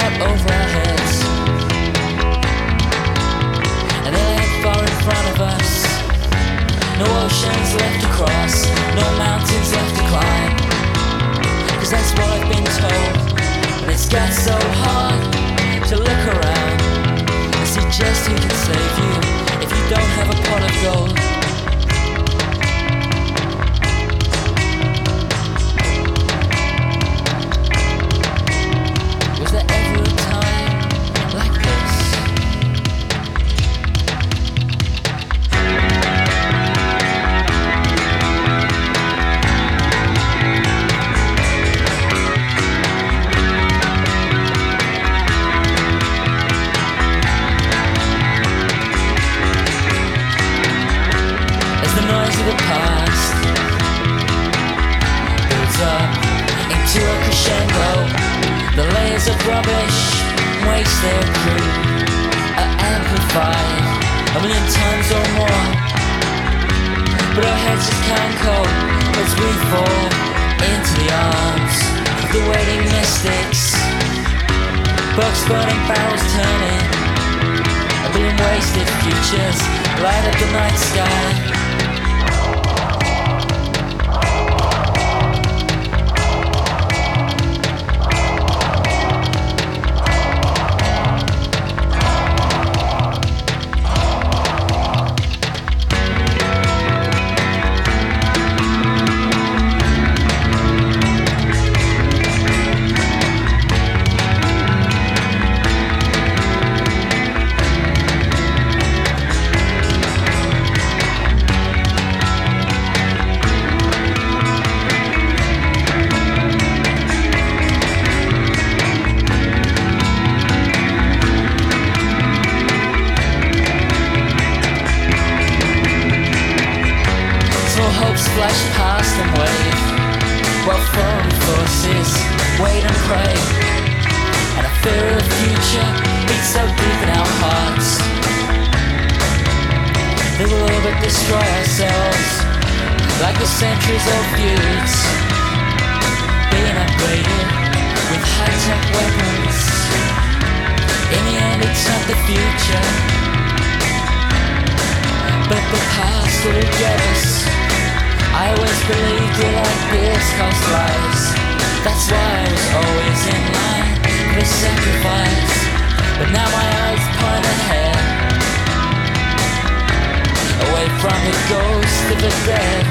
out over our heads, and they lay far in front of us. No oceans left to cross, no mountains left to climb, 'cause that's what I've been told. And it's got so hard to look around and see just who can save you if you don't have a pot of gold. Was there ever a time like this? As the noise of the past builds up into a crescendo, the layers of rubbish waste their crew are amplified a million times or more. But our heads just can't cope as we fall into the arms of the waiting mystics. Bugs burning, barrels turning, a billion wasted futures light up the night sky. Hopes flash past and wave, while foreign forces wait and pray, and a fear of the future beats so deep in our hearts. They will all but destroy ourselves, like the centuries of feuds being upgraded with high-tech weapons. In the end it's not the future, but the past will get us. I always believed it like this cost lives. That's why I was always in line for sacrifice. But now my eyes point ahead, away from the ghost of the dead.